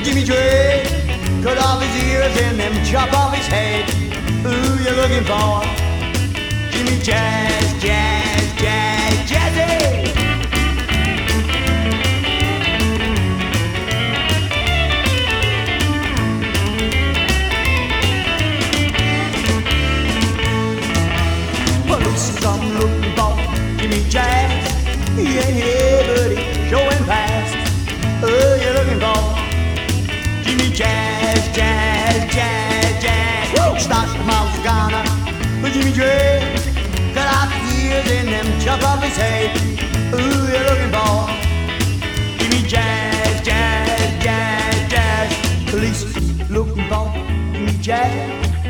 Jimmy Drake, cut off his ears and then chop off his head. Who you looking for? Jimmy Jazz, Jazz, Jazz, Jazzy. Police come looking for Jimmy Jazz. Yeah, yeah, buddy, showing fast. Who you looking for? Jimmy Jazz, Jazz, Jazz, Jazz. Whoa! Start the mouse gonna put Jimmy Drake, cut off his ears and then chop off his head. Who you looking for? Jimmy Jazz, Jazz, Jazz, Jazz. Police looking for Jimmy Jazz.